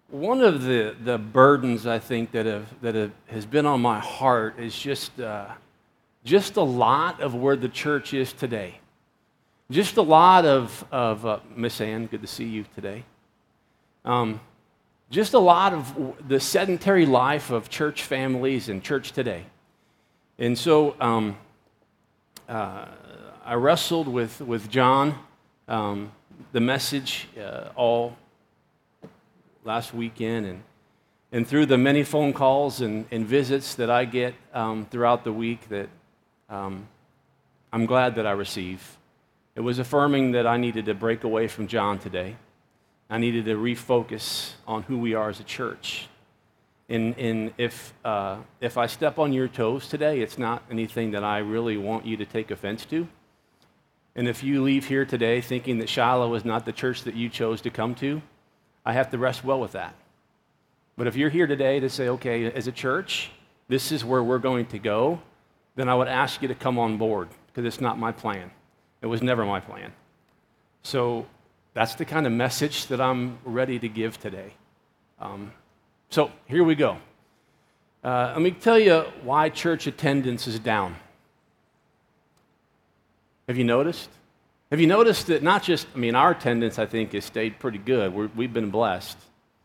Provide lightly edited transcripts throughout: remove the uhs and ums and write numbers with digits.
One of the burdens I think has been on my heart is just a lot of where the church is today. Just a lot of Miss Ann, good to see you today. Just a lot of the sedentary life of church families and church today. And so I wrestled with John, the message all last weekend, and through the many phone calls and visits that I get throughout the week that I'm glad that I receive. It was affirming that I needed to break away from John today. I needed to refocus on who we are as a church. And if I step on your toes today, it's not anything that I really want you to take offense to. And if you leave here today thinking that Shiloh is not the church that you chose to come to, I have to rest well with that. But if you're here today to say, okay, as a church, this is where we're going to go, then I would ask you to come on board, because it's not my plan. It was never my plan. So that's the kind of message that I'm ready to give today. So here we go. Let me tell you why church attendance is down. Have you noticed? Have you noticed that not just, our attendance, I think, has stayed pretty good. We've been blessed.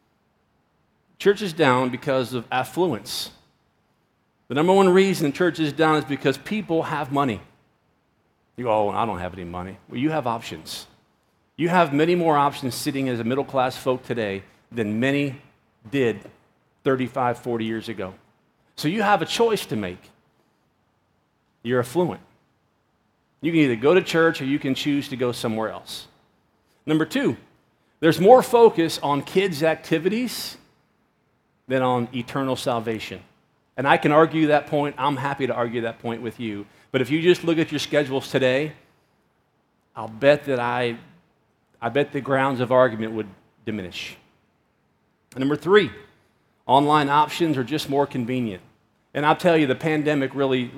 Church is down because of affluence. The number one reason church is down is because people have money. You go, oh, I don't have any money. Well, you have options. You have many more options sitting as a middle-class folk today than many did 35, 40 years ago. So you have a choice to make. You're affluent. You can either go to church or you can choose to go somewhere else. Number two, there's more focus on kids' activities than on eternal salvation. And I can argue that point. I'm happy to argue that point with you. But if you just look at your schedules today, I'll bet that I bet the grounds of argument would diminish. Number three, online options are just more convenient. And I'll tell you, the pandemic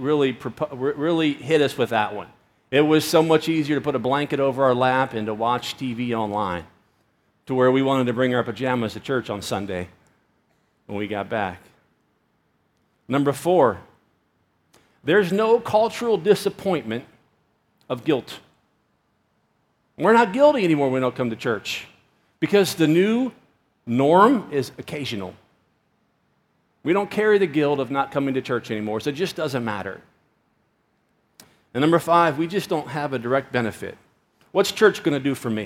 really hit us with that one. It was so much easier to put a blanket over our lap and to watch TV online, to where we wanted to bring our pajamas to church on Sunday when we got back. Number four, there's no cultural disappointment of guilt. We're not guilty anymore when we don't come to church, because the new norm is occasional. We don't carry the guilt of not coming to church anymore, so it just doesn't matter. And number five, we just don't have a direct benefit. What's church going to do for me?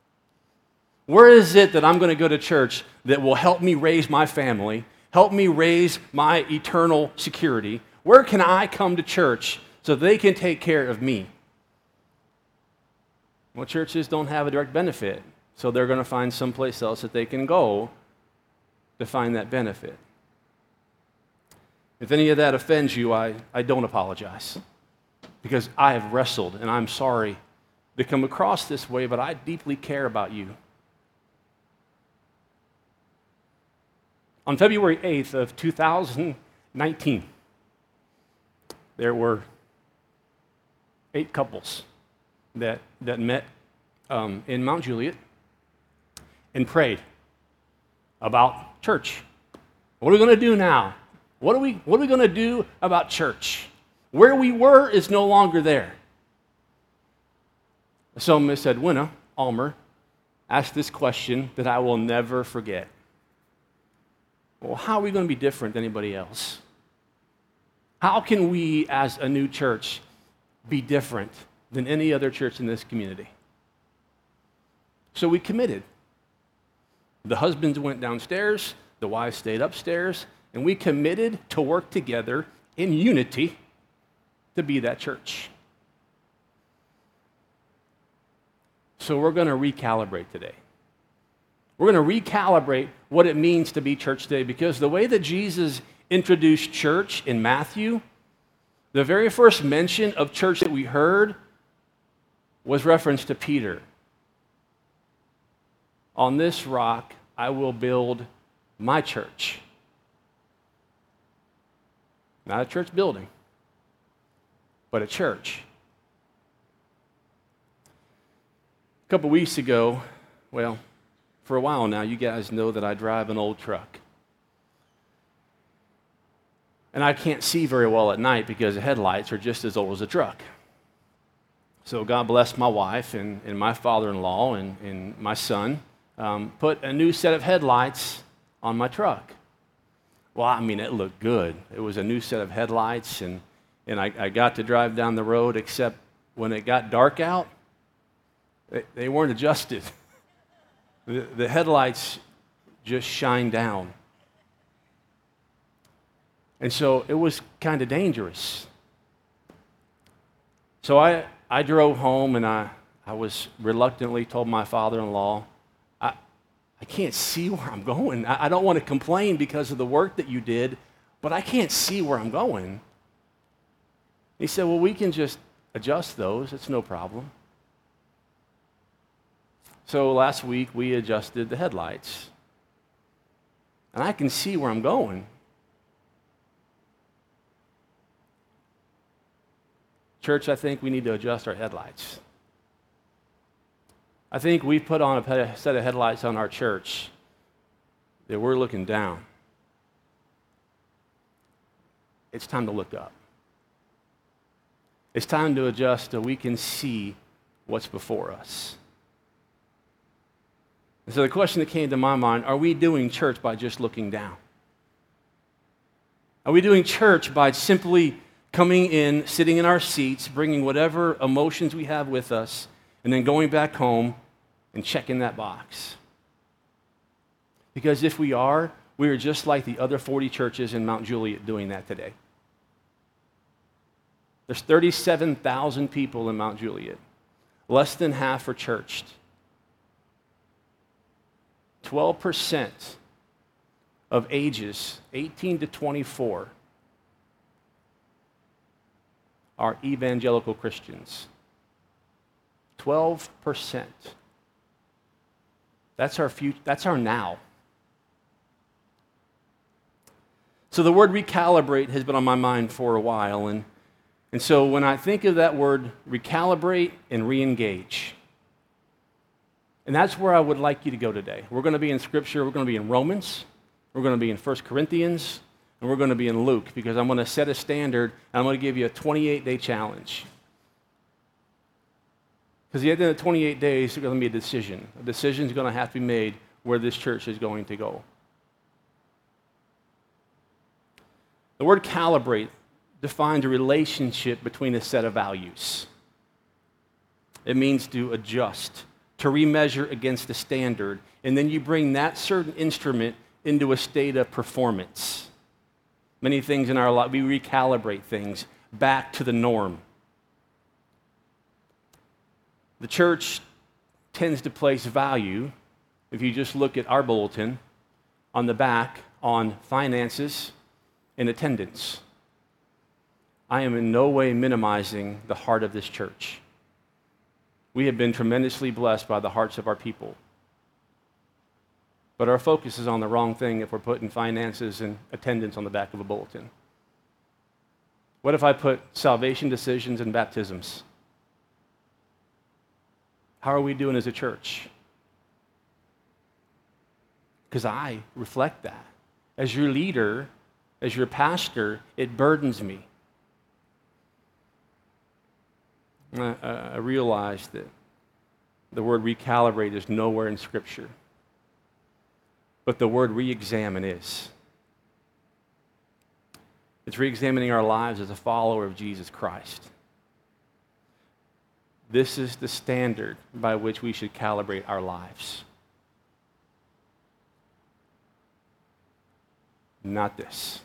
Where is it that I'm going to go to church that will help me raise my family, help me raise my eternal security? Where can I come to church so they can take care of me? Well, churches don't have a direct benefit, so they're going to find someplace else that they can go to find that benefit. If any of that offends you, I don't apologize, because I have wrestled, and I'm sorry to come across this way, but I deeply care about you. On February 8th of 2019, there were 8 couples that met in Mount Juliet and prayed about church. What are we going to do now? What are we going to do about church? Where we were is no longer there. So Miss Edwina Almer asked this question that I will never forget. Well, how are we going to be different than anybody else? How can we, as a new church, be different than any other church in this community? So we committed. The husbands went downstairs, the wives stayed upstairs, and we committed to work together in unity to be that church. So we're going to recalibrate today. We're going to recalibrate what it means to be church today, because the way that Jesus introduced church in Matthew, the very first mention of church that we heard was reference to Peter. On this rock, I will build my church. Not a church building, but a church. A couple weeks ago, well, For a while now, you guys know that I drive an old truck. And I can't see very well at night because the headlights are just as old as the truck. So God bless my wife and my father-in-law and my son, put a new set of headlights on my truck. Well, I mean, it looked good. It was a new set of headlights, and I got to drive down the road, except when it got dark out, they weren't adjusted. The headlights just shined down. And so it was kind of dangerous. So I drove home, and I was reluctantly told my father-in-law, I can't see where I'm going. I don't want to complain because of the work that you did, but I can't see where I'm going. He said, well, we can just adjust those. It's no problem. So last week, we adjusted the headlights. And I can see where I'm going. Church, I think we need to adjust our headlights. I think we put on a set of headlights on our church that we're looking down. It's time to look up. It's time to adjust so we can see what's before us. And so the question that came to my mind, are we doing church by just looking down? Are we doing church by simply coming in, sitting in our seats, bringing whatever emotions we have with us, and then going back home and checking that box? Because if we are just like the other 40 churches in Mount Juliet doing that today. There's 37,000 people in Mount Juliet. Less than half are churched. 12% of ages 18 to 24 are evangelical Christians. 12%. That's our future, that's our now. So the word recalibrate has been on my mind for a while, and so when I think of that word recalibrate and re-engage, and that's where I would like you to go today. We're going to be in Scripture. We're going to be in Romans. We're going to be in 1 Corinthians. And we're going to be in Luke, because I'm going to set a standard, and I'm going to give you a 28-day challenge. Because at the end of the 28 days, there's going to be a decision. A decision is going to have to be made where this church is going to go. The word calibrate defines a relationship between a set of values. It means to adjust, to remeasure against a standard, and then you bring that certain instrument into a state of performance. Many things in our life, we recalibrate things back to the norm. The church tends to place value, if you just look at our bulletin, on the back on finances and attendance. I am in no way minimizing the heart of this church. We have been tremendously blessed by the hearts of our people. But our focus is on the wrong thing if we're putting finances and attendance on the back of a bulletin. What if I put salvation decisions and baptisms? How are we doing as a church? Because I reflect that. As your leader, as your pastor, it burdens me. I realize that the word recalibrate is nowhere in Scripture. But the word re-examine is. It's re-examining our lives as a follower of Jesus Christ. This is the standard by which we should calibrate our lives. Not this.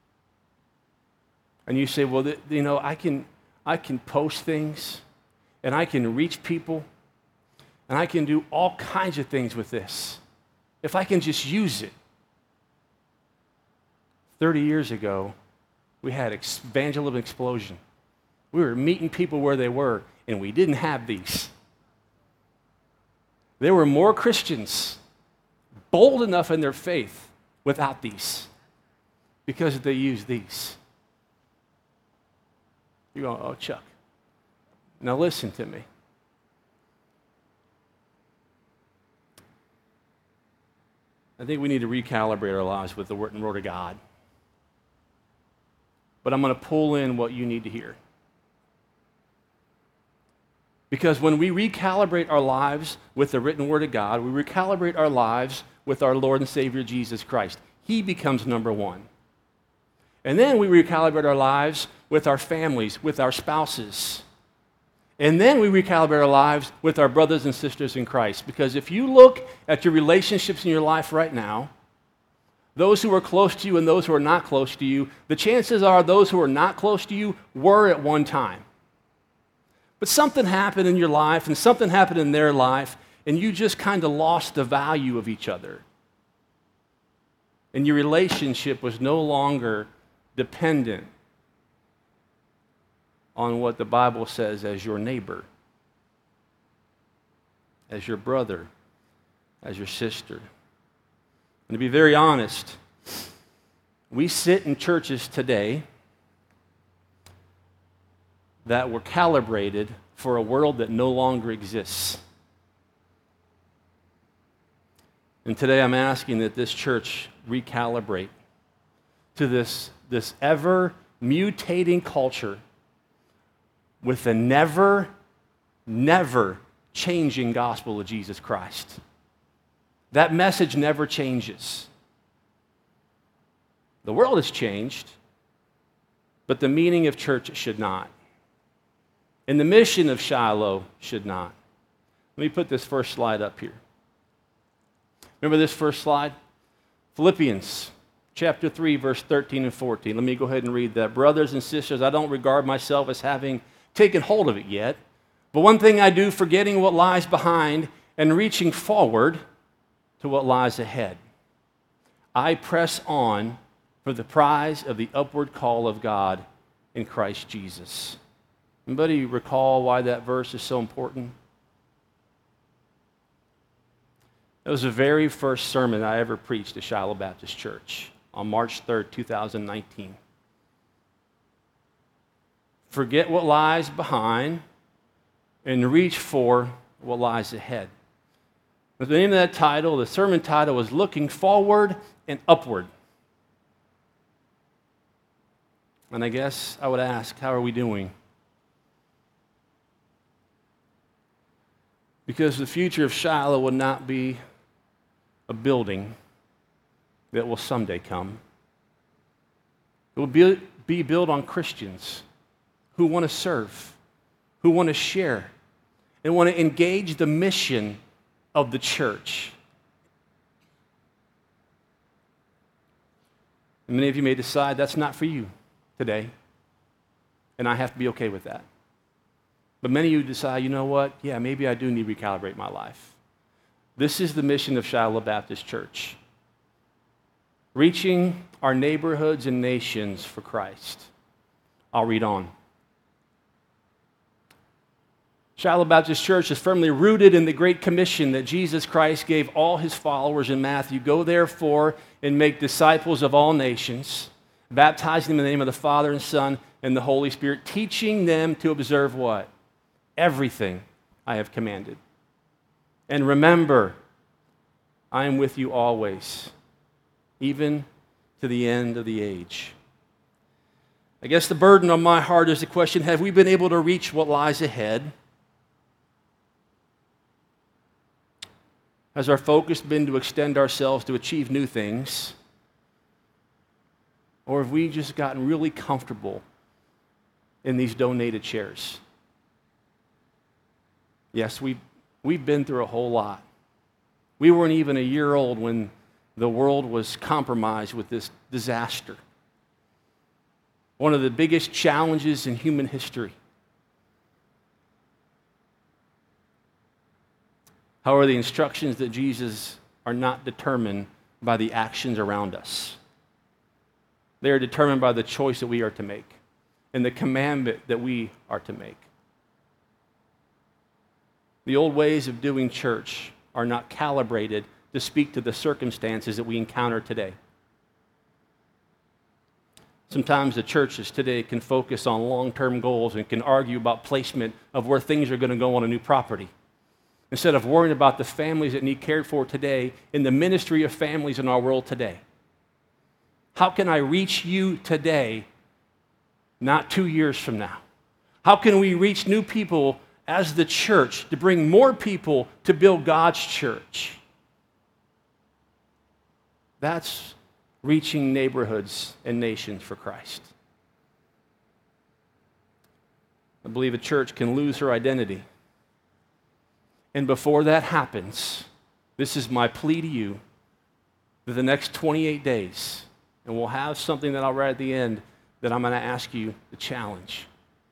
And you say, well, I can post things, and I can reach people, and I can do all kinds of things with this. If I can just use it. 30 years ago, we had evangelism explosion. We were meeting people where they were, and we didn't have these. There were more Christians bold enough in their faith without these, because they used these. You're going, oh, Chuck. Now listen to me. I think we need to recalibrate our lives with the written word of God. But I'm going to pull in what you need to hear. Because when we recalibrate our lives with the written word of God, we recalibrate our lives with our Lord and Savior Jesus Christ. He becomes number one. And then we recalibrate our lives with our families, with our spouses. And then we recalibrate our lives with our brothers and sisters in Christ. Because if you look at your relationships in your life right now, those who are close to you and those who are not close to you, the chances are those who are not close to you were at one time. But something happened in your life and something happened in their life, and you just kind of lost the value of each other. And your relationship was no longer dependent on what the Bible says as your neighbor, as your brother, as your sister. And to be very honest, we sit in churches today that were calibrated for a world that no longer exists. And today I'm asking that this church recalibrate to this ever mutating culture with the never changing gospel of Jesus Christ. That message never changes. The world has changed, but the meaning of church should not. And the mission of Shiloh should not. Let me put this first slide up here. Remember this first slide? Philippians chapter 3, verse 13 and 14. Let me go ahead and read that. Brothers and sisters, I don't regard myself as having taken hold of it yet, but one thing I do, forgetting what lies behind and reaching forward to what lies ahead. I press on for the prize of the upward call of God in Christ Jesus. Anybody recall why that verse is so important? It was the very first sermon I ever preached at Shiloh Baptist Church on March 3rd, 2019. Forget what lies behind and reach for what lies ahead. The name of that title, the sermon title, was Looking Forward and Upward. And I guess I would ask, how are we doing? Because the future of Shiloh will not be a building that will someday come. It will be built on Christians who want to serve, who want to share, and want to engage the mission of the church. And many of you may decide that's not for you today, and I have to be okay with that. But many of you decide, you know what? Yeah, maybe I do need to recalibrate my life. This is the mission of Shiloh Baptist Church. Reaching our neighborhoods and nations for Christ. I'll read on. Shiloh Baptist Church is firmly rooted in the Great Commission that Jesus Christ gave all his followers in Matthew. Go therefore and make disciples of all nations, baptizing them in the name of the Father and Son and the Holy Spirit, teaching them to observe what? Everything I have commanded. And remember, I am with you always, even to the end of the age. I guess the burden on my heart is the question, have we been able to reach what lies ahead? Has our focus been to extend ourselves to achieve new things? Or have we just gotten really comfortable in these donated chairs? Yes, we've been through a whole lot. We weren't even a year old when the world was compromised with this disaster. One of the biggest challenges in human history. However, the instructions that Jesus are not determined by the actions around us. They are determined by the choice that we are to make and the commandment that we are to make. The old ways of doing church are not calibrated to speak to the circumstances that we encounter today. Sometimes the churches today can focus on long-term goals and can argue about placement of where things are going to go on a new property. instead of worrying about the families that need cared for today in the ministry of families in our world today? How can I reach you today, not 2 years from now? How can we reach new people as the church to bring more people to build God's church? That's reaching neighborhoods and nations for Christ. I believe a church can lose her identity. And before that happens, this is my plea to you for the next 28 days, and we'll have something that I'll write at the end that I'm going to ask you to challenge.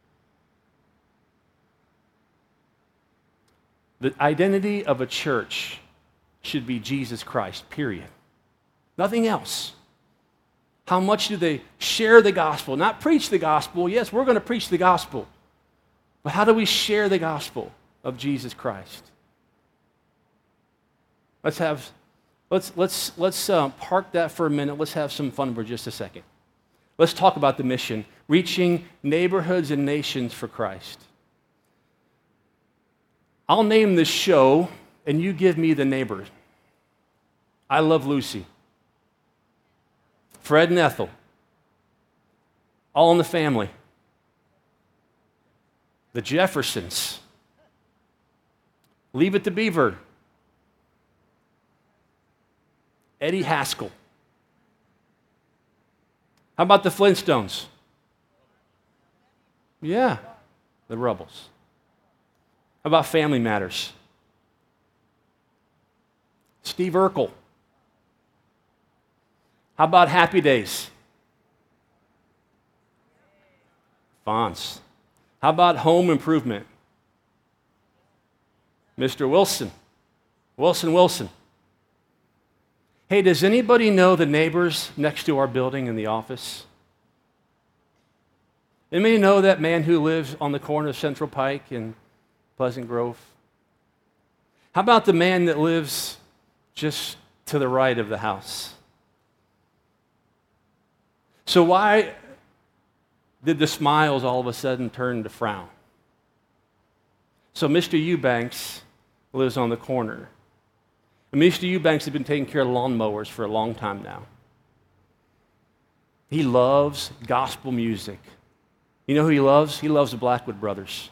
The identity of a church should be Jesus Christ, period. Nothing else. How much do they share the gospel? Not preach the gospel. Yes, we're going to preach the gospel. But how do we share the gospel of Jesus Christ? Let's park that for a minute. Let's have some fun for just a second. Let's talk about the mission, reaching neighborhoods and nations for Christ. I'll name this show, and you give me the neighbors. I Love Lucy. Fred and Ethel. All in the Family. The Jeffersons. Leave It to Beaver. Eddie Haskell. How about the Flintstones? Yeah, the Rubbles. How about Family Matters? Steve Urkel. How about Happy Days? Fonz. How about Home Improvement? Mr. Wilson. Wilson. Hey, does anybody know the neighbors next to our building in the office? Anybody know that man who lives on the corner of Central Pike and Pleasant Grove? How about the man that lives just to the right of the house? So why did the smiles all of a sudden turn to frown? So Mr. Eubanks lives on the corner. And Mr. Eubanks has been taking care of lawnmowers for a long time now. He loves gospel music. You know who he loves? He loves the Blackwood Brothers.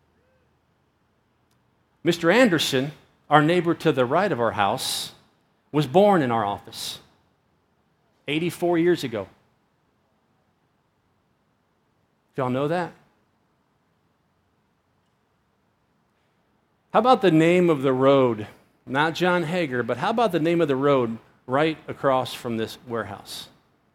Mr. Anderson, our neighbor to the right of our house, was born in our office 84 years ago. Y'all know that? How about the name of the road? Not John Hager, but how about the name of the road right across from this warehouse?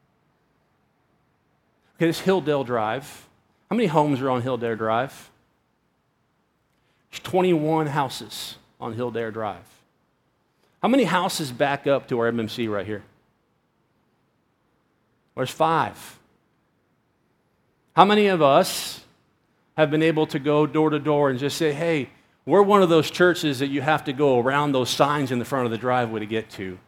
Okay, this Hilldale Drive. How many homes are on Hilldale Drive? There's 21 houses on Hilldale Drive. How many houses back up to our MMC right here? There's 5. How many of us have been able to go door to door and just say, hey, we're one of those churches that you have to go around those signs in the front of the driveway to get to?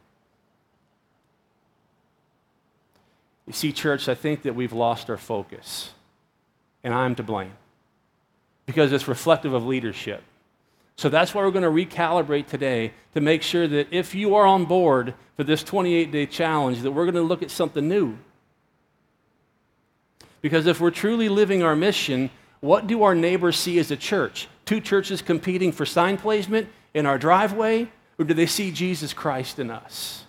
You see, church, I think that we've lost our focus, and I'm to blame because it's reflective of leadership. So that's why we're going to recalibrate today to make sure that if you are on board for this 28-day challenge, that we're going to look at something new. Because if we're truly living our mission, what do our neighbors see as a church? 2 churches competing for sign placement in our driveway? Or do they see Jesus Christ in us?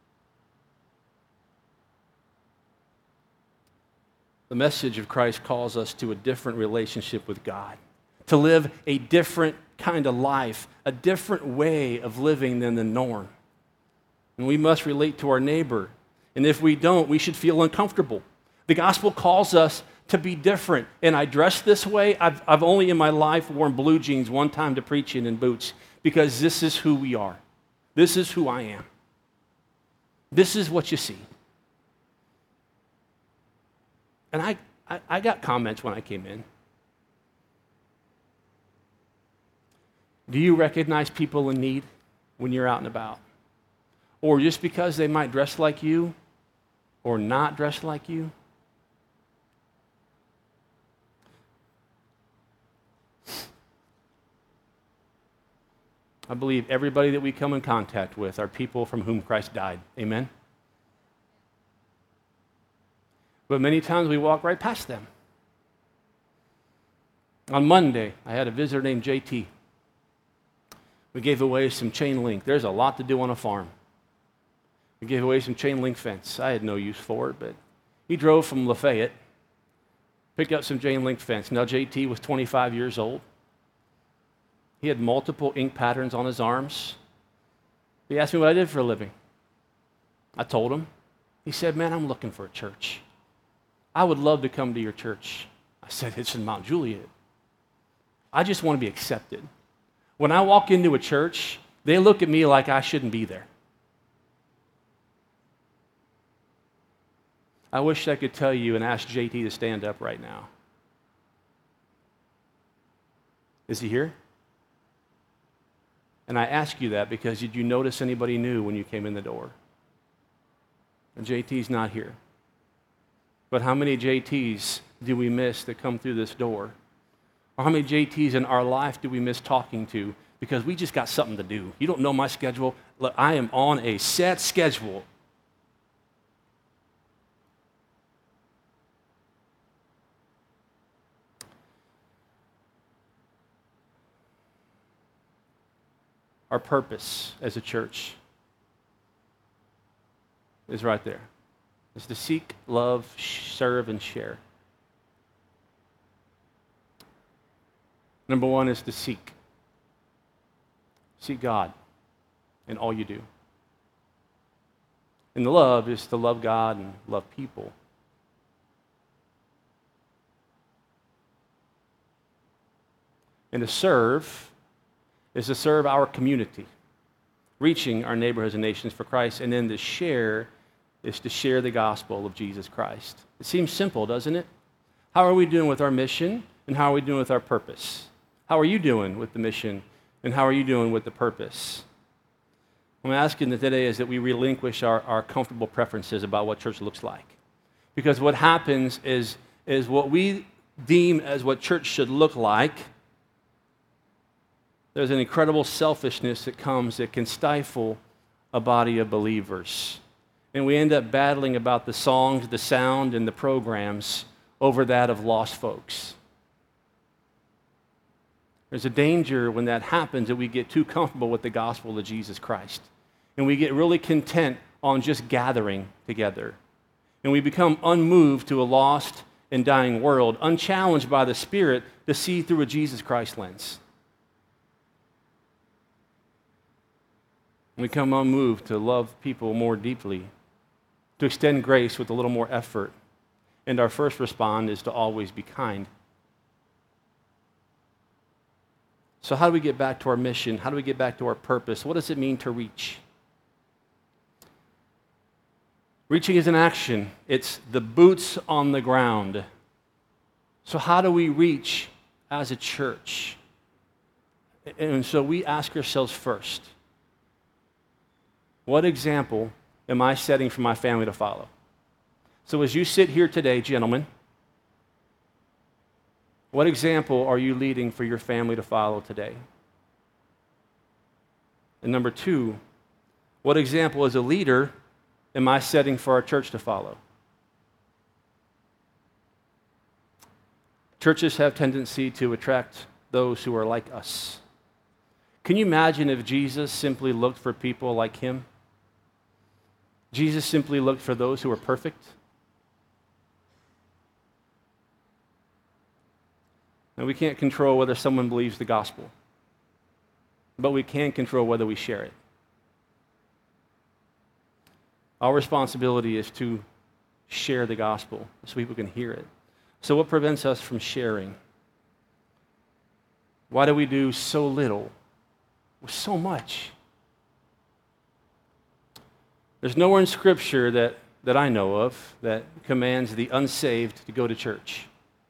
The message of Christ calls us to a different relationship with God, to live a different kind of life, a different way of living than the norm. And we must relate to our neighbor. And if we don't, we should feel uncomfortable. The gospel calls us to be different. And I dress this way. I've only in my life worn blue jeans one time to preach in and boots because this is who we are. This is who I am. This is what you see. And I got comments when I came in. Do you recognize people in need when you're out and about? Or just because they might dress like you or not dress like you? I believe everybody that we come in contact with are people from whom Christ died. Amen? But many times we walk right past them. On Monday, I had a visitor named JT. We gave away some chain link. There's a lot to do on a farm. We gave away some chain link fence. I had no use for it, but he drove from Lafayette, picked up some chain link fence. Now JT was 25 years old. He had multiple ink patterns on his arms. He asked me what I did for a living. I told him. He said, man, I'm looking for a church. I would love to come to your church. I said, it's in Mount Juliet. I just want to be accepted. When I walk into a church, they look at me like I shouldn't be there. I wish I could tell you and ask JT to stand up right now. Is he here? And I ask you that because did you notice anybody new when you came in the door? And JT's not here. But how many JTs do we miss that come through this door? Or how many JTs in our life do we miss talking to because we just got something to do? You don't know my schedule. Look, I am on a set schedule. Our purpose as a church is right there. It's to seek, love, serve, and share. Number one is to seek. Seek God in all you do. And the love is to love God and love people. And to serve is to serve our community, reaching our neighborhoods and nations for Christ. And then to share is to share the gospel of Jesus Christ. It seems simple, doesn't it? How are we doing with our mission, and how are we doing with our purpose? How are you doing with the mission, and how are you doing with the purpose? What I'm asking today is that we relinquish our comfortable preferences about what church looks like. Because what happens is what we deem as what church should look like, there's an incredible selfishness that comes that can stifle a body of believers. And we end up battling about the songs, the sound, and the programs over that of lost folks. There's a danger when that happens that we get too comfortable with the gospel of Jesus Christ. And we get really content on just gathering together. And we become unmoved to a lost and dying world, unchallenged by the Spirit to see through a Jesus Christ lens. We become unmoved to love people more deeply, to extend grace with a little more effort. And our first response is to always be kind. So how do we get back to our mission? How do we get back to our purpose? What does it mean to reach? Reaching is an action. It's the boots on the ground. So how do we reach as a church? And so we ask ourselves first, what example am I setting for my family to follow? So as you sit here today, gentlemen, what example are you leading for your family to follow today? And number two, what example as a leader am I setting for our church to follow? Churches have tendency to attract those who are like us. Can you imagine if Jesus simply looked for people like him? Jesus simply looked for those who were perfect. Now, we can't control whether someone believes the gospel, but we can control whether we share it. Our responsibility is to share the gospel so people can hear it. So what prevents us from sharing? Why do we do so little with so much? There's nowhere in Scripture that I know of that commands the unsaved to go to church.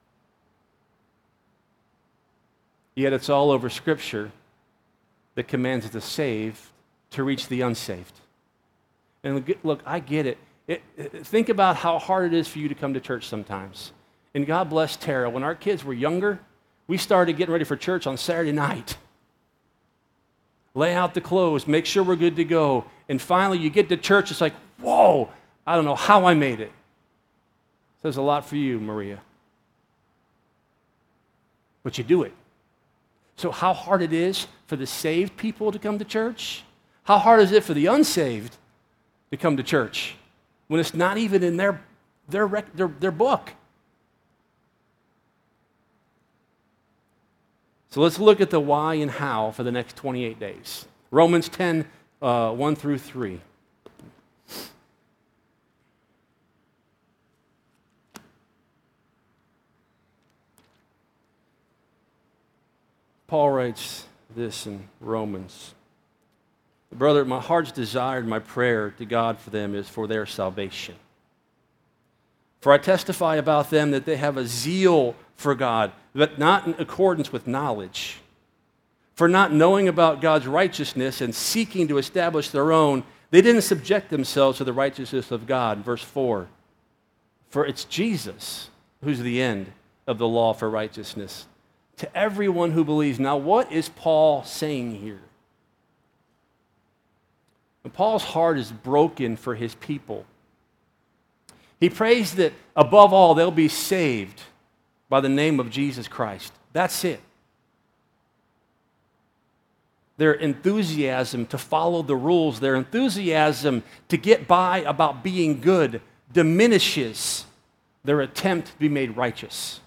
Yet it's all over Scripture that commands the saved to reach the unsaved. And look, I get it. Think about how hard it is for you to come to church sometimes. And God bless Tara. When our kids were younger, we started getting ready for church on Saturday night. lay out the clothes, make sure we're good to go. And finally, you get to church, it's like, whoa, I don't know how I made it. Says a lot for you, Maria. But you do it. So how hard it is for the saved people to come to church? How hard is it for the unsaved to come to church when it's not even in their book? So let's look at the why and how for the next 28 days. Romans 10, 1 through 3. Paul writes this in Romans. Brother, my heart's desire and my prayer to God for them is for their salvation. For I testify about them that they have a zeal for God, but not in accordance with knowledge. For not knowing about God's righteousness and seeking to establish their own, they didn't subject themselves to the righteousness of God. Verse 4. For it's Jesus who's the end of the law for righteousness to everyone who believes. Now, what is Paul saying here? And Paul's heart is broken for his people. He prays that above all they'll be saved by the name of Jesus Christ. That's it. Their enthusiasm to follow the rules, their enthusiasm to get by about being good diminishes their attempt to be made righteous.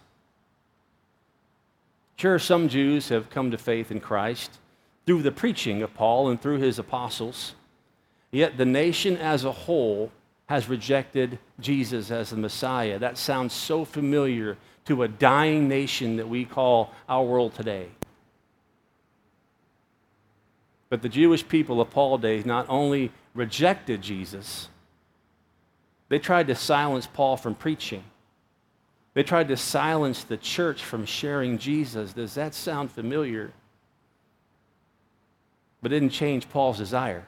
Sure, some Jews have come to faith in Christ through the preaching of Paul and through his apostles. Yet the nation as a whole has rejected Jesus as the Messiah. That sounds so familiar to a dying nation that we call our world today. But the Jewish people of Paul's days not only rejected Jesus, they tried to silence Paul from preaching. They tried to silence the church from sharing Jesus. Does that sound familiar? But it didn't change Paul's desire.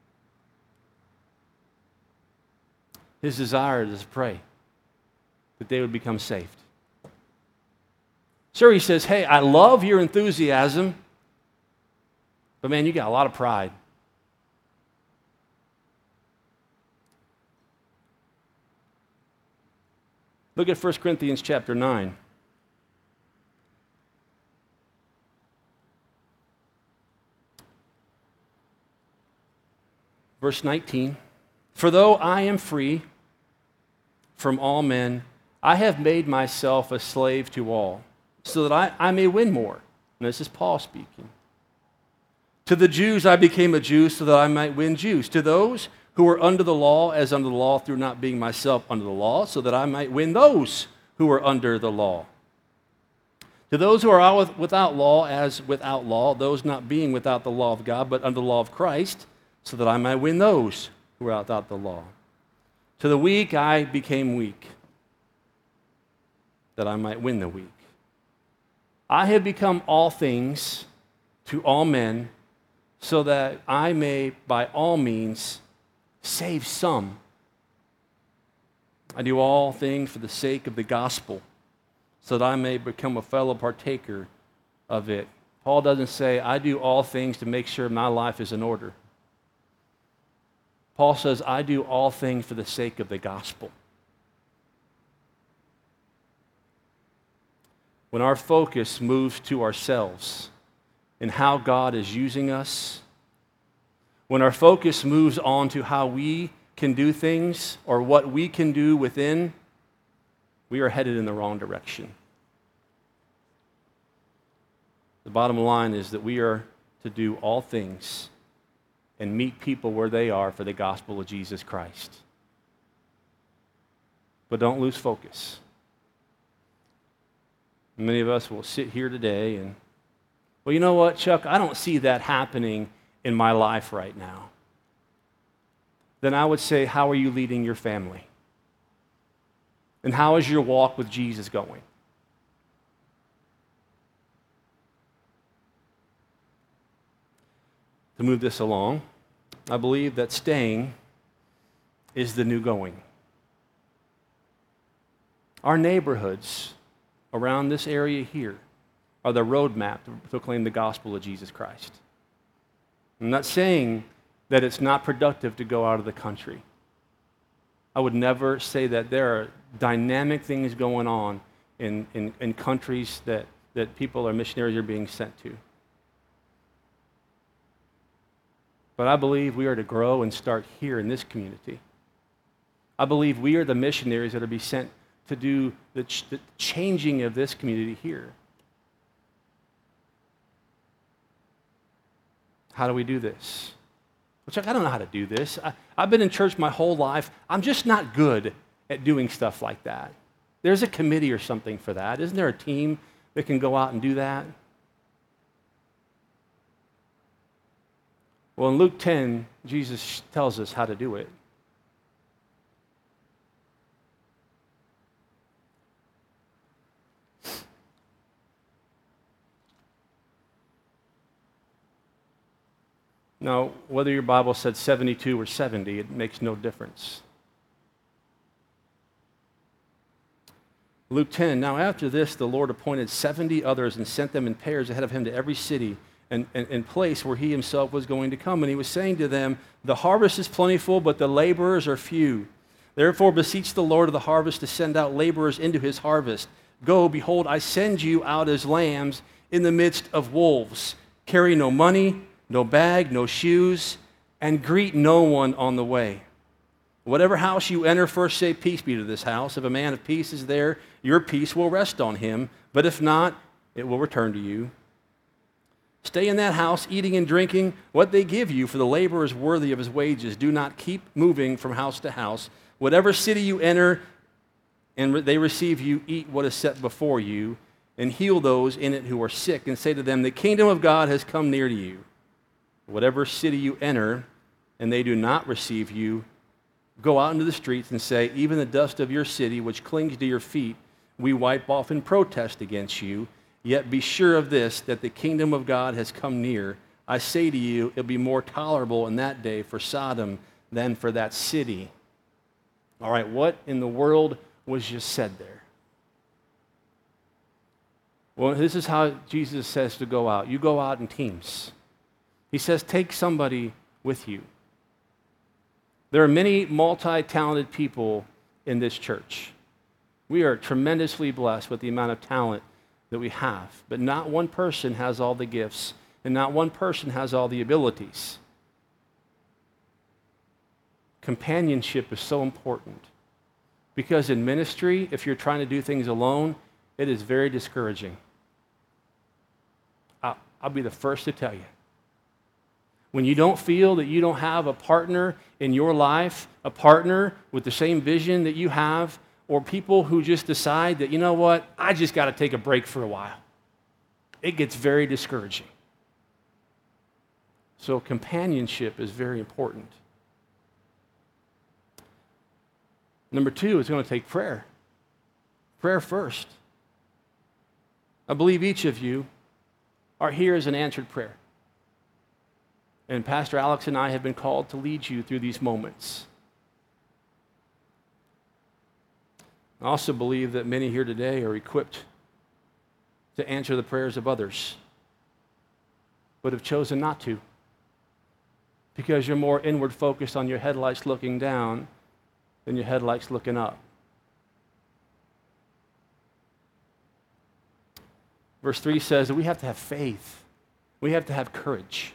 His desire is to pray that they would become saved. Sure, he says, hey, I love your enthusiasm, but man, you got a lot of pride. Look at 1 Corinthians chapter 9. Verse 19. For though I am free from all men, I have made myself a slave to all, so that I may win more. And this is Paul speaking. To the Jews I became a Jew so that I might win Jews. To those who were under the law, as under the law, through not being myself under the law, so that I might win those who were under the law. To those who are without law, as without law, those not being without the law of God, but under the law of Christ, so that I might win those who were without the law. To the weak I became weak, that I might win the weak. I have become all things to all men, so that I may by all means save some. I do all things for the sake of the gospel, so that I may become a fellow partaker of it. Paul doesn't say, I do all things to make sure my life is in order. Paul says, I do all things for the sake of the gospel. When our focus moves to ourselves and how God is using us, when our focus moves on to how we can do things or what we can do within, we are headed in the wrong direction. The bottom line is that we are to do all things and meet people where they are for the gospel of Jesus Christ. But don't lose focus. Many of us will sit here today and, well, you know what, Chuck, I don't see that happening in my life right now. Then I would say, how are you leading your family? And how is your walk with Jesus going? To move this along, I believe that staying is the new going. Our neighborhoods around this area here are the roadmap to proclaim the gospel of Jesus Christ. I'm not saying that it's not productive to go out of the country. I would never say that. There are dynamic things going on in countries that people or missionaries are being sent to. But I believe we are to grow and start here in this community. I believe we are the missionaries that are being sent to do the changing of this community here. How do we do this? Which I don't know how to do this. I've been in church my whole life. I'm just not good at doing stuff like that. There's a committee or something for that. Isn't there a team that can go out and do that? Well, in Luke 10, Jesus tells us how to do it. Now, whether your Bible said 72 or 70, it makes no difference. Luke 10, now after this, the Lord appointed 70 others and sent them in pairs ahead of him to every city and place where he himself was going to come. And he was saying to them, the harvest is plentiful, but the laborers are few. Therefore beseech the Lord of the harvest to send out laborers into his harvest. Go, behold, I send you out as lambs in the midst of wolves. Carry no money, no bag, no shoes, and greet no one on the way. Whatever house you enter, first say, peace be to this house. If a man of peace is there, your peace will rest on him. But if not, it will return to you. Stay in that house, eating and drinking what they give you, for the laborer is worthy of his wages. Do not keep moving from house to house. Whatever city you enter and they receive you, eat what is set before you, and heal those in it who are sick, and say to them, the kingdom of God has come near to you. Whatever city you enter and they do not receive you, go out into the streets and say, even the dust of your city, which clings to your feet, we wipe off in protest against you. Yet be sure of this, that the kingdom of God has come near. I say to you, it'll be more tolerable in that day for Sodom than for that city. All right, what in the world was just said there? Well, this is how Jesus says to go out. You go out in teams. He says, take somebody with you. There are many multi-talented people in this church. We are tremendously blessed with the amount of talent that we have, but not one person has all the gifts, and not one person has all the abilities. Companionship is so important, because in ministry, if you're trying to do things alone, it is very discouraging. I'll be the first to tell you. When you don't feel that you don't have a partner in your life, a partner with the same vision that you have, or people who just decide that, you know what, I just got to take a break for a while. It gets very discouraging. So companionship is very important. Number 2 is going to take prayer. Prayer first. I believe each of you are here as an answered prayer. And Pastor Alex and I have been called to lead you through these moments. I also believe that many here today are equipped to answer the prayers of others, but have chosen not to, because you're more inward focused on your headlights looking down than your headlights looking up. Verse 3 says that we have to have faith. We have to have courage.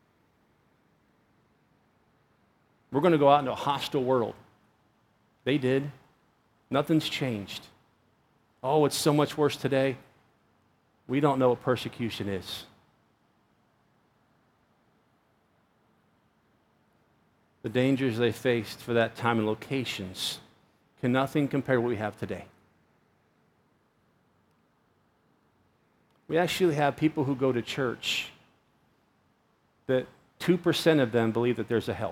We're going to go out into a hostile world. They did. Nothing's changed. Oh, it's so much worse today. We don't know what persecution is. The dangers they faced for that time and locations can nothing compare to what we have today. We actually have people who go to church that 2% of them believe that there's a hell.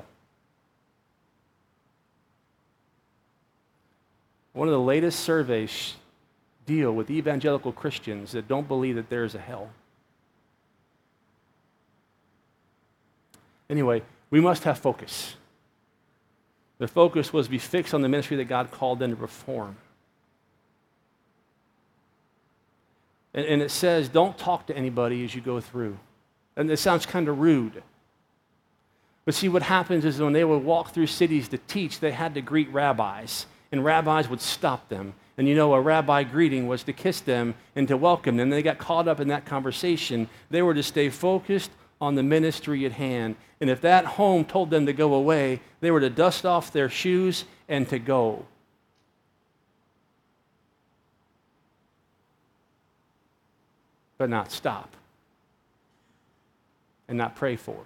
One of the latest surveys deal with evangelical Christians that don't believe that there is a hell. Anyway, we must have focus. Their focus was to be fixed on the ministry that God called them to perform. And it says, don't talk to anybody as you go through. And it sounds kind of rude. But see, what happens is when they would walk through cities to teach, they had to greet rabbis, and rabbis would stop them. And a rabbi greeting was to kiss them and to welcome them. They got caught up in that conversation. They were to stay focused on the ministry at hand. And if that home told them to go away, they were to dust off their shoes and to go. But not stop and not pray for.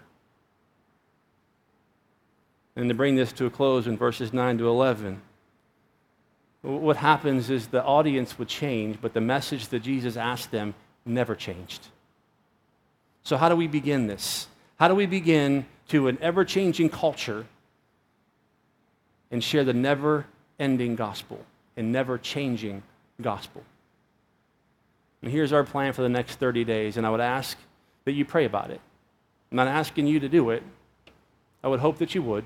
And to bring this to a close in verses 9 to 11, what happens is the audience would change, but the message that Jesus asked them never changed. So how do we begin this? How do we begin to an ever-changing culture and share the never-ending gospel and never-changing gospel? And here's our plan for the next 30 days, and I would ask that you pray about it. I'm not asking you to do it. I would hope that you would.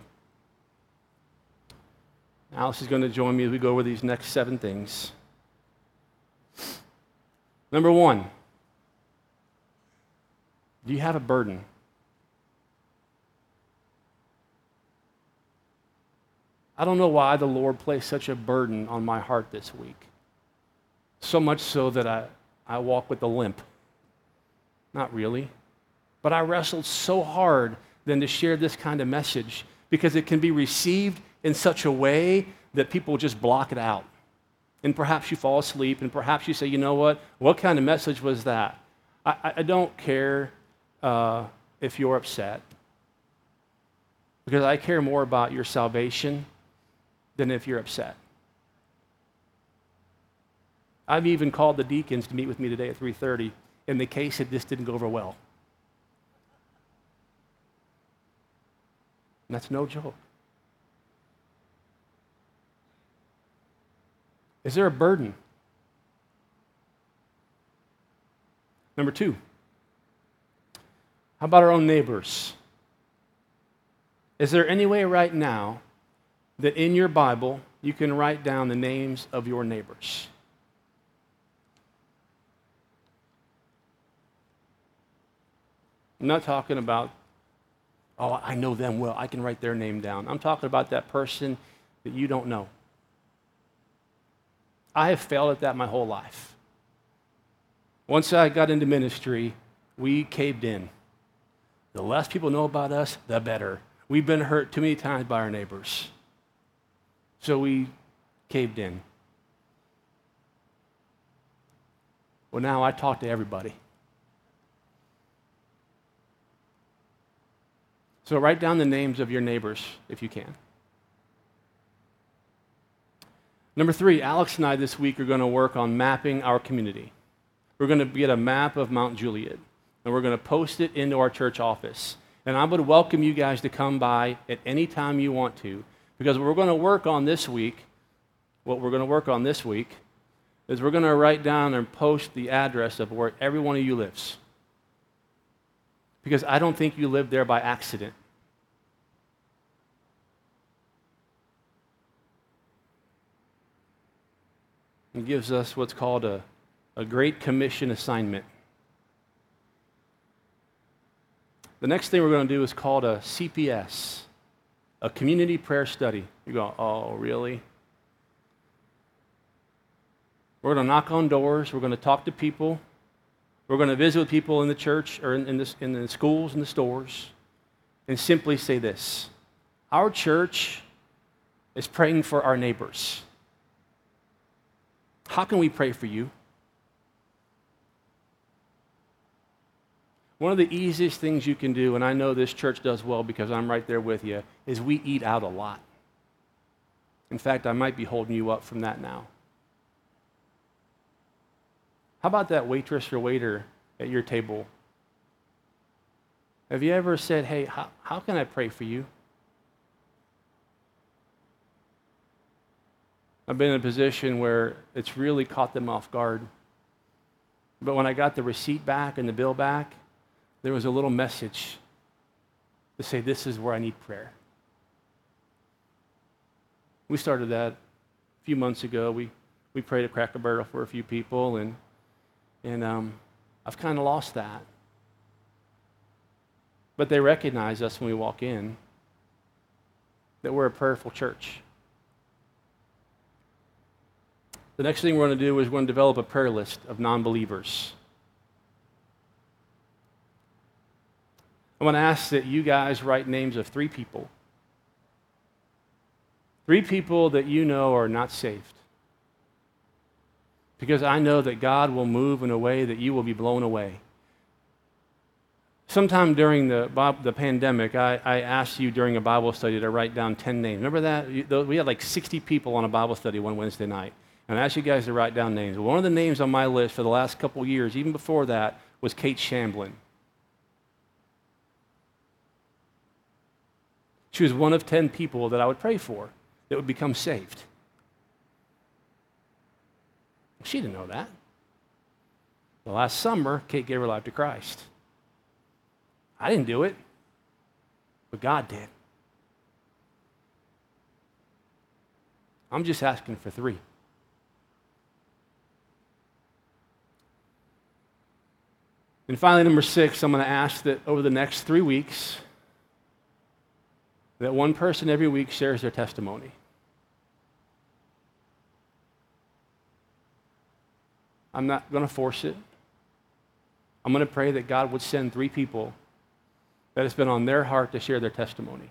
Alice is going to join me as we go over these next 7 things. Number 1, do you have a burden? I don't know why the Lord placed such a burden on my heart this week. So much so that I walk with a limp. Not really. But I wrestled so hard then to share this kind of message because it can be received in such a way that people just block it out. And perhaps you fall asleep, and perhaps you say, you know what kind of message was that? I don't care if you're upset, because I care more about your salvation than if you're upset. I've even called the deacons to meet with me today at 3:30 in the case that this didn't go over well. And that's no joke. Is there a burden? Number 2, how about our own neighbors? Is there any way right now that in your Bible you can write down the names of your neighbors? I'm not talking about, oh, I know them well, I can write their name down. I'm talking about that person that you don't know. I have failed at that my whole life. Once I got into ministry, we caved in. The less people know about us, the better. We've been hurt too many times by our neighbors. So we caved in. Well, now I talk to everybody. So write down the names of your neighbors if you can. Number 3, Alex and I this week are going to work on mapping our community. We're going to get a map of Mount Juliet, and we're going to post it into our church office. And I would welcome you guys to come by at any time you want to, because what we're going to work on this week is we're going to write down and post the address of where every one of you lives. Because I don't think you live there by accident. It gives us what's called a Great Commission assignment. The next thing we're going to do is called a CPS, a Community Prayer Study. You go, oh, really? We're going to knock on doors. We're going to talk to people. We're going to visit with people in the church or in the schools and the stores and simply say this: our church is praying for our neighbors. How can we pray for you? One of the easiest things you can do, and I know this church does well because I'm right there with you, is we eat out a lot. In fact, I might be holding you up from that now. How about that waitress or waiter at your table? Have you ever said, hey, how can I pray for you? I've been in a position where it's really caught them off guard. But when I got the receipt back and the bill back, there was a little message to say, this is where I need prayer. We started that a few months ago. We prayed at Cracker Barrel for a few people, and I've kind of lost that. But they recognize us when we walk in, that we're a prayerful church. The next thing we're going to do is we're going to develop a prayer list of non-believers. I'm going to ask that you guys write names of 3 people. 3 people that you know are not saved. Because I know that God will move in a way that you will be blown away. Sometime during the pandemic, I asked you during a Bible study to write down 10 names. Remember that? We had like 60 people on a Bible study one Wednesday night. And I asked you guys to write down names. One of the names on my list for the last couple of years, even before that, was Kate Shamblin. She was one of 10 people that I would pray for that would become saved. She didn't know that. The last summer, Kate gave her life to Christ. I didn't do it, but God did. I'm just asking for 3. And finally, number 6, I'm going to ask that over the next 3 weeks, that one person every week shares their testimony. I'm not going to force it. I'm going to pray that God would send 3 people that it's been on their heart to share their testimony.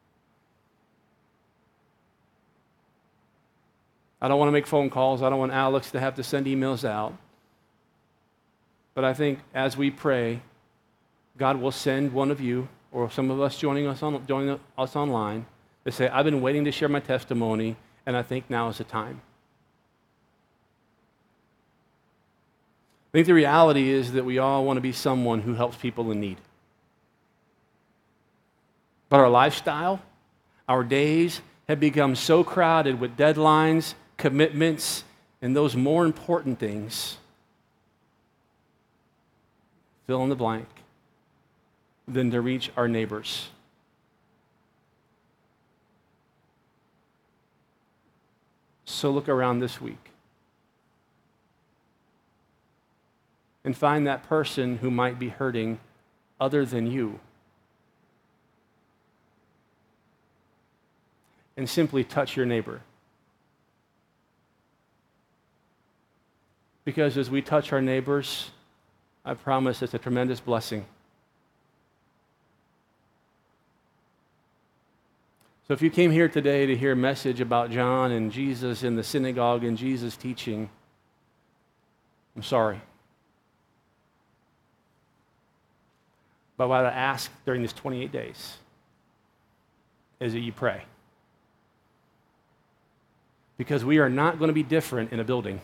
I don't want to make phone calls. I don't want Alex to have to send emails out. But I think as we pray, God will send one of you or some of us joining us online to say, I've been waiting to share my testimony, and I think now is the time. I think the reality is that we all want to be someone who helps people in need. But our lifestyle, our days have become so crowded with deadlines, commitments, and those more important things, fill in the blank, than to reach our neighbors. So look around this week and find that person who might be hurting other than you. And simply touch your neighbor. Because as we touch our neighbors, I promise it's a tremendous blessing. So if you came here today to hear a message about John and Jesus in the synagogue and Jesus teaching, I'm sorry. But what I ask during these 28 days is that you pray. Because we are not going to be different in a building.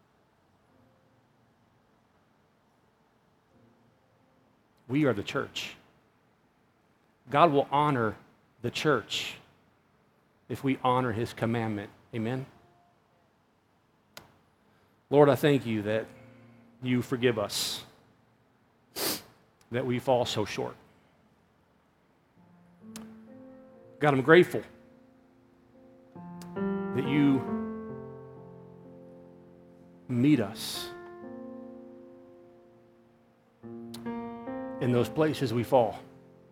We are the church. God will honor the church if we honor his commandment. Amen? Lord, I thank you that you forgive us, that we fall so short. God, I'm grateful that you meet us in those places we fall.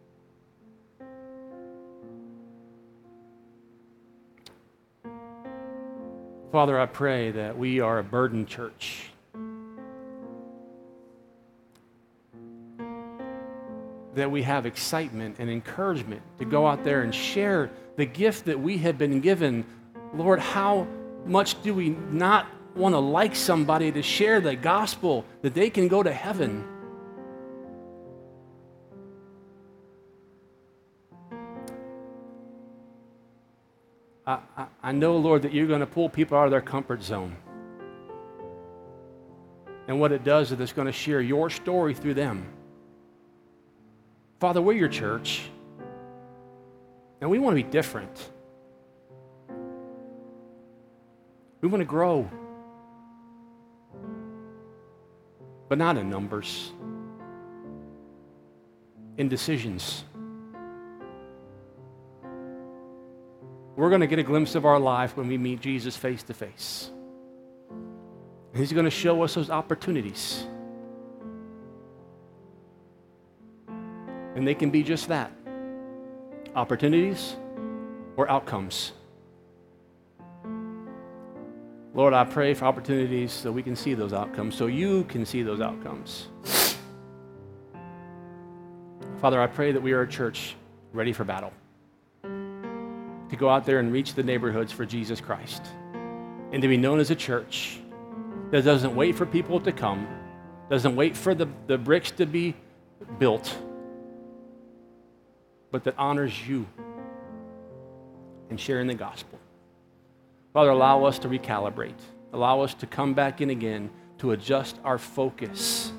Father, I pray that we are a burdened church. That we have excitement and encouragement to go out there and share the gift that we have been given. Lord, how much do we not want to like somebody to share the gospel that they can go to heaven? I know, Lord, that you're going to pull people out of their comfort zone. And what it does is it's going to share your story through them. Father, we're your church, and we want to be different. We want to grow, but not in numbers, in decisions. We're going to get a glimpse of our life when we meet Jesus face to face. And he's going to show us those opportunities. And they can be just that, opportunities or outcomes. Lord, I pray for opportunities so we can see those outcomes, so you can see those outcomes. Father, I pray that we are a church ready for battle, to go out there and reach the neighborhoods for Jesus Christ, and to be known as a church that doesn't wait for people to come, doesn't wait for the bricks to be built, but that honors you in sharing the gospel. Father, allow us to recalibrate. Allow us to come back in again to adjust our focus,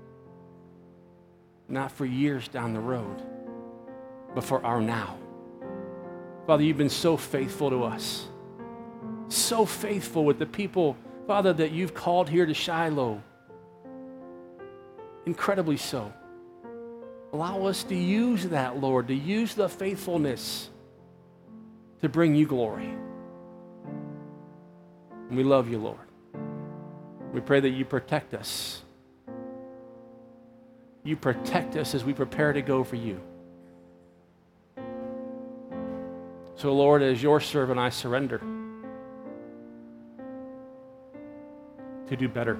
not for years down the road, but for our now. Father, you've been so faithful to us, so faithful with the people, Father, that you've called here to Shiloh. Incredibly so. Allow us to use that, Lord, to use the faithfulness to bring you glory. And we love you, Lord. We pray that you protect us. You protect us as we prepare to go for you. So, Lord, as your servant, I surrender to do better,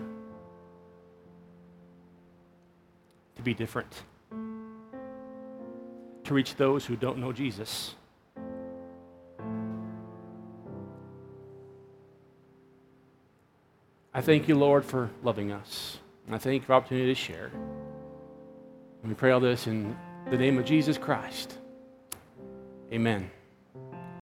to be different, to reach those who don't know Jesus. I thank you, Lord, for loving us. And I thank you for the opportunity to share. And we pray all this in the name of Jesus Christ. Amen.